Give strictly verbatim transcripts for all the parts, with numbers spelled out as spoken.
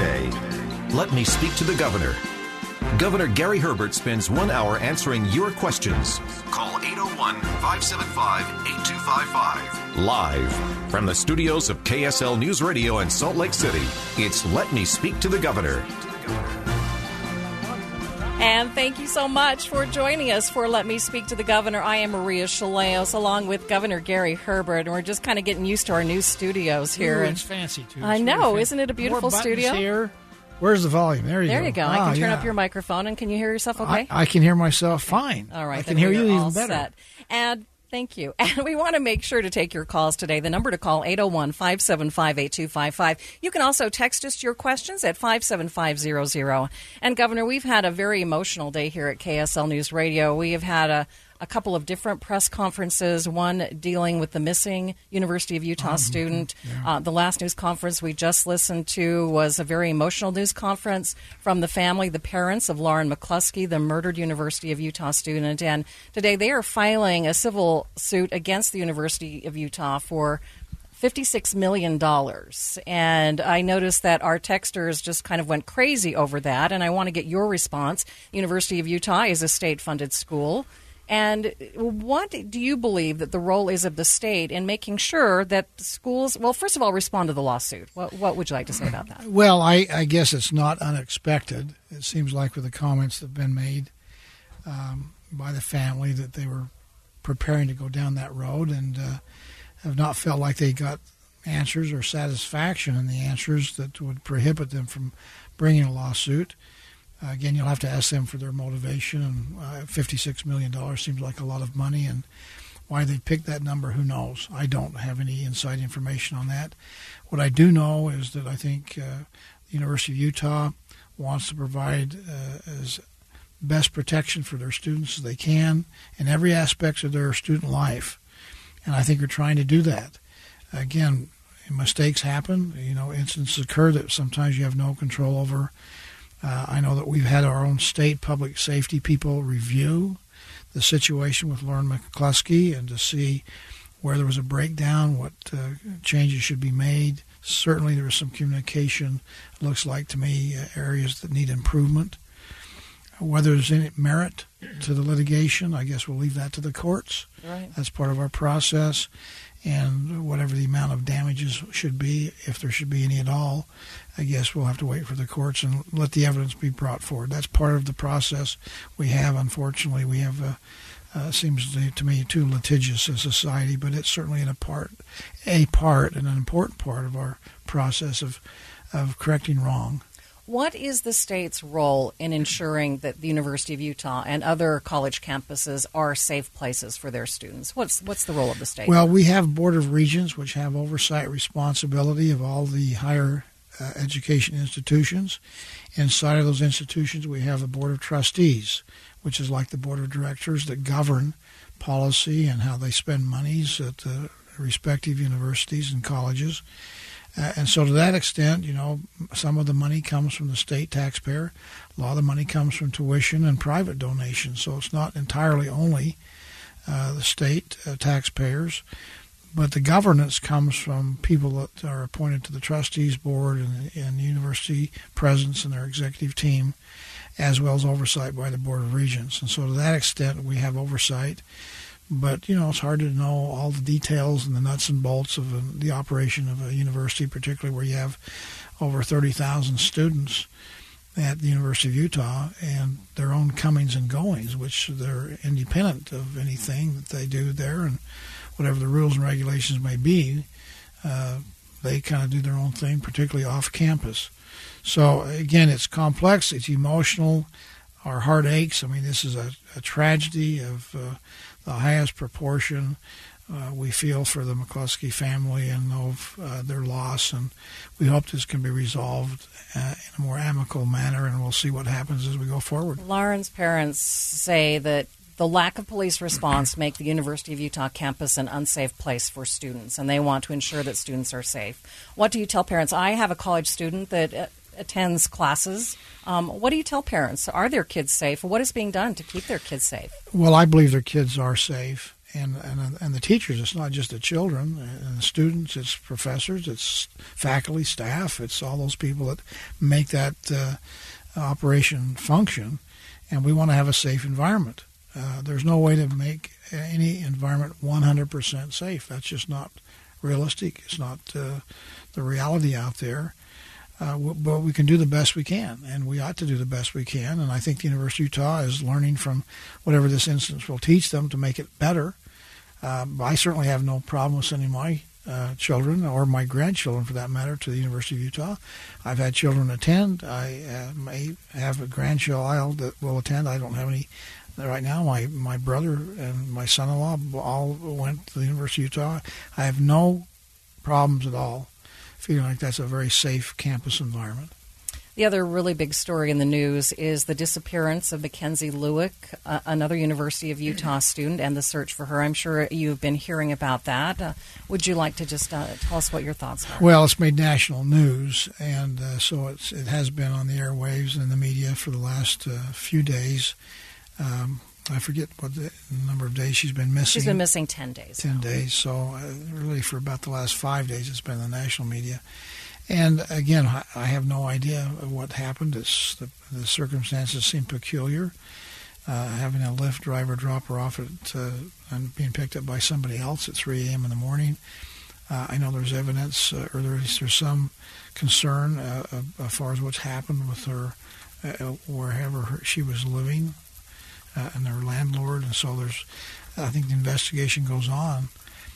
today. Let me speak to the governor. Governor Gary Herbert spends one hour answering your questions. Call eight oh one, five seven five, eight two five five. Live from the studios of K S L News Radio in Salt Lake City, it's Let Me Speak to the Governor. And thank you so much for joining us for Let Me Speak to the Governor. I am Maria Chaleos, along with Governor Gary Herbert, and we're just kind of getting used to our new studios here. Ooh, and it's fancy, too. It's I know. really Isn't it a beautiful More studio? Here. Where's the volume? There you there go. There you go. Ah, I can turn yeah. up your microphone, and can you hear yourself okay? I, I can hear myself fine. All right. I can hear you even better. Set. And thank you. And we want to make sure to take your calls today. The number to call, eight oh one, five seven five, eight two five five. You can also text us your questions at five seven five zero zero. And, Governor, we've had a very emotional day here at K S L News Radio. We have had a, a couple of different press conferences, one dealing with the missing University of Utah um, student. Yeah. Uh, the last news conference we just listened to was a very emotional news conference from the family, the parents of Lauren McCluskey, the murdered University of Utah student. And today they are filing a civil suit against the University of Utah for fifty-six million dollars. And I noticed that our texters just kind of went crazy over that, and I want to get your response. University of Utah is a state-funded school. And what do you believe that the role is of the state in making sure that schools, well, first of all, respond to the lawsuit? What, what would you like to say about that? Well, I, I guess it's not unexpected. It seems like with the comments that have been made um, by the family that they were preparing to go down that road and uh, have not felt like they got answers or satisfaction in the answers that would prohibit them from bringing a lawsuit. Uh, again, you'll have to ask them for their motivation, and uh, fifty-six million dollars seems like a lot of money, and why they picked that number, who knows? I don't have any inside information on that. What I do know is that I think uh, the University of Utah wants to provide uh, as best protection for their students as they can in every aspect of their student life, and I think they're trying to do that. Again, mistakes happen. You know, incidents occur that sometimes you have no control over. Uh, I know that we've had our own state public safety people review the situation with Lauren McCluskey and to see where there was a breakdown, what uh, changes should be made. Certainly there was some communication, looks like to me, uh, areas that need improvement. Whether there's any merit to the litigation, I guess we'll leave that to the courts. Right. That's part of our process. And whatever the amount of damages should be, if there should be any at all, I guess we'll have to wait for the courts and let the evidence be brought forward. That's part of the process we have. Unfortunately, we have, uh, uh, seems to, to me, too litigious a society, but it's certainly a part, a part and an important part of our process of, of correcting wrong. What is the state's role in ensuring that the University of Utah and other college campuses are safe places for their students? What's what's the role of the state? Well, we have Board of Regents, which have oversight responsibility of all the higher uh, education institutions. Inside of those institutions, we have the Board of Trustees, which is like the Board of Directors that govern policy and how they spend monies at the respective universities and colleges. Uh, and so to that extent, you know, some of the money comes from the state taxpayer. A lot of the money comes from tuition and private donations. So it's not entirely only uh, the state uh, taxpayers. But the governance comes from people that are appointed to the trustees board and, and the university presidents and their executive team, as well as oversight by the Board of Regents. And so to that extent, we have oversight. But, you know, it's hard to know all the details and the nuts and bolts of a, the operation of a university, particularly where you have over thirty thousand students at the University of Utah and their own comings and goings, which they're independent of anything that they do there. And whatever the rules and regulations may be, uh, they kind of do their own thing, particularly off campus. So, again, it's complex, it's emotional, our heart aches. I mean, this is a, a tragedy of uh, the highest proportion. Uh, we feel for the McCluskey family and of uh, their loss, and we hope this can be resolved uh, in a more amicable manner, and we'll see what happens as we go forward. Lauren's parents say that the lack of police response make the University of Utah campus an unsafe place for students, and they want to ensure that students are safe. What do you tell parents? I have a college student that uh, attends classes. Um, what do you tell parents? Are their kids safe? What is being done to keep their kids safe? Well, I believe their kids are safe, and and and the teachers. It's not just the children and the students. It's professors. It's faculty, staff. It's all those people that make that uh, operation function. And we want to have a safe environment. Uh, there's no way to make any environment one hundred percent safe. That's just not realistic. It's not uh, the reality out there. Uh, but we can do the best we can, and we ought to do the best we can. And I think the University of Utah is learning from whatever this instance will teach them to make it better. Uh, I certainly have no problem with sending my uh, children, or my grandchildren for that matter, to the University of Utah. I've had children attend. I uh, may have a grandchild that will attend. I don't have any right now. My, my brother and my son-in-law all went to the University of Utah. I have no problems at all feeling like that's a very safe campus environment. The other really big story in the news is the disappearance of Mackenzie Lueck, uh, another University of Utah student, and the search for her. I'm sure you've been hearing about that. Uh, would you like to just uh, tell us what your thoughts are? Well, it's made national news, and uh, so it's, it has been on the airwaves and in the media for the last uh, few days. Um, I forget what the number of days she's been missing. She's been missing ten days. ten now. days. So uh, really for about the last five days it's been in the national media. And again, I have no idea what happened. It's the, the circumstances seem peculiar. Uh, having a Lyft driver drop her off at, uh, and being picked up by somebody else at three a.m. in the morning. Uh, I know there's evidence, uh, or there's, there's some concern uh, as far as what's happened with her, uh, wherever her, she was living. Uh, and their landlord, and so there's, I think the investigation goes on,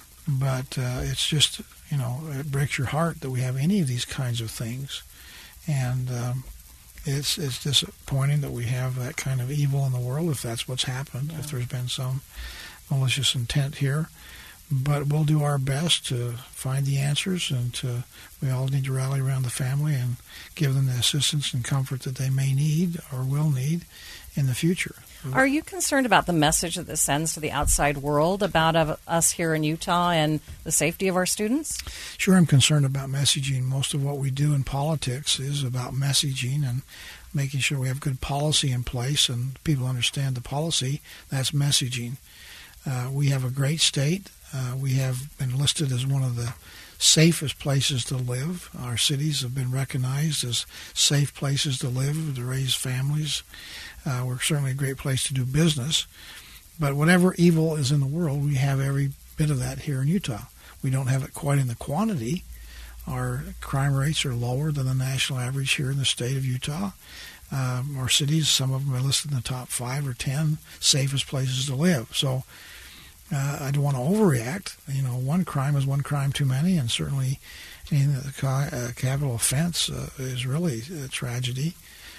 but uh, it's just, you know, it breaks your heart that we have any of these kinds of things, and um, it's it's disappointing that we have that kind of evil in the world, if that's what's happened, yeah. If there's been some malicious intent here, but we'll do our best to find the answers, and to, we all need to rally around the family and give them the assistance and comfort that they may need or will need in the future. Are you concerned about the message that this sends to the outside world about uh, us here in Utah and the safety of our students? Sure, I'm concerned about messaging. Most of what we do in politics is about messaging and making sure we have good policy in place and people understand the policy. That's messaging. Uh, we have a great state. Uh, we have been listed as one of the safest places to live. Our cities have been recognized as safe places to live, to raise families. Uh, we're certainly a great place to do business. But whatever evil is in the world, we have every bit of that here in Utah. We don't have it quite in the quantity. Our crime rates are lower than the national average here in the state of Utah. Um, our cities, some of them are listed in the top five or ten safest places to live. So uh, I don't want to overreact. You know, one crime is one crime too many, and certainly anything that the uh, capital offense uh, is really a tragedy.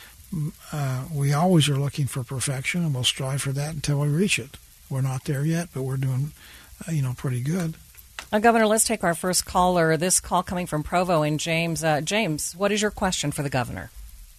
Uh, we always are looking for perfection, and we'll strive for that until we reach it. We're not there yet, but we're doing, uh, you know, pretty good. Uh, Governor, let's take our first caller. This call coming from Provo in James. Uh, James, what is your question for the governor?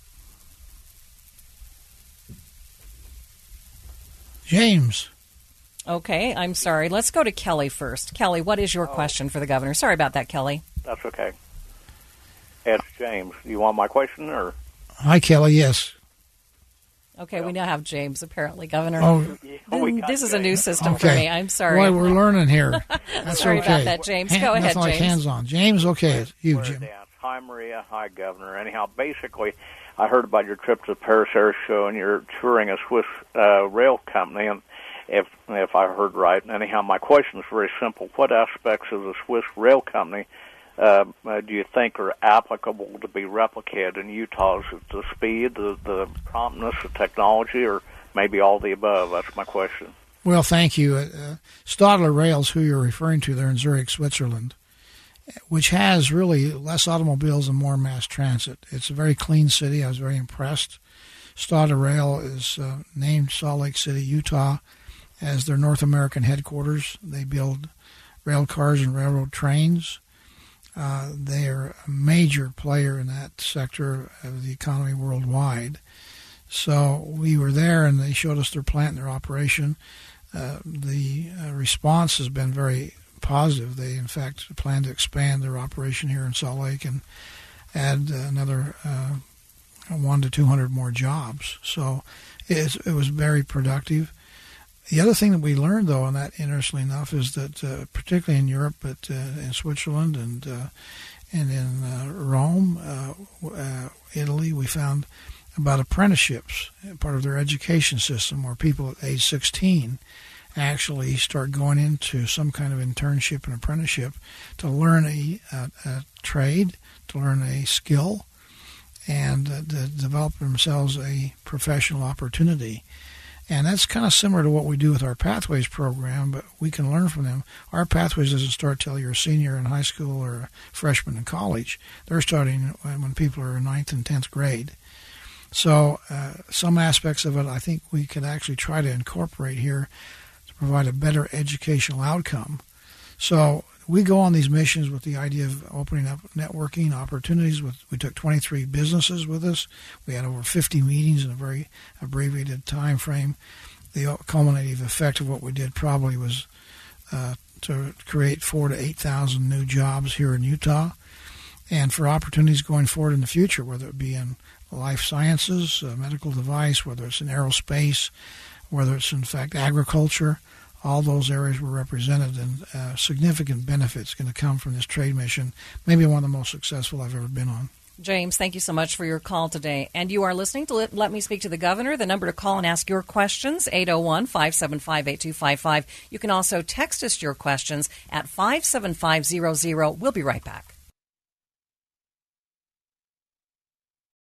James. Okay, I'm sorry. Let's go to Kelly first. Kelly, what is your oh. question for the governor? Sorry about that, Kelly. That's okay. It's James. Do you want my question, or? Hi, Kelly, yes. Okay, we now have James, apparently, Governor. Oh, yeah, this is a new system okay. for me. I'm sorry. Boy, we're learning here. That's sorry okay. about that, James. Hand, Go ahead, like James. hands on. James, okay. You, Jim. Hi, Maria. Hi, Governor. Anyhow, basically, I heard about your trip to the Paris Air Show, and you're touring a Swiss uh, rail company, and if if I heard right. Anyhow, my question is very simple. What aspects of the Swiss rail company Uh, uh, do you think are applicable to be replicated in Utah? Is it the speed, the, the promptness, the technology, or maybe all the above? That's my question. Well, thank you. Uh, Stadler Rails, who you're referring to there in Zurich, Switzerland, which has really less automobiles and more mass transit. It's a very clean city. I was very impressed. Stadler Rail is uh, named Salt Lake City, Utah, as their North American headquarters. They build rail cars and railroad trains. Uh, they are a major player in that sector of the economy worldwide. So we were there, and they showed us their plant and their operation. Uh, the uh, response has been very positive. They, in fact, plan to expand their operation here in Salt Lake and add another uh, one to two hundred more jobs. So it, it was very productive. the other thing that we learned, though, and that interestingly enough, is that uh, particularly in Europe, but uh, in Switzerland and uh, and in uh, Rome, uh, uh, Italy, we found about apprenticeships, part of their education system, where people at age sixteen actually start going into some kind of internship and apprenticeship to learn a, a, a trade, to learn a skill, and uh, to develop themselves a professional opportunity. And that's kind of similar to what we do with our Pathways program, but we can learn from them. Our Pathways doesn't start till you're a senior in high school or a freshman in college. They're starting when people are in ninth and tenth grade. So uh, some aspects of it I think we could actually try to incorporate here to provide a better educational outcome. So we go on these missions with the idea of opening up networking opportunities. With we took twenty-three businesses with us. We had over fifty meetings in a very abbreviated time frame. The culminative effect of what we did probably was uh, to create four to eight thousand new jobs here in Utah, and for opportunities going forward in the future, whether it be in life sciences, uh, medical device, whether it's in aerospace, whether it's in fact agriculture. All those areas were represented, and uh, significant benefits going to come from this trade mission, maybe one of the most successful I've ever been on. James, thank you so much for your call today. And you are listening to Let, Let Me Speak to the Governor. The number to call and ask your questions, eight oh one, five seven five, eight two five five. You can also text us your questions at five seven five zero zero. We'll be right back.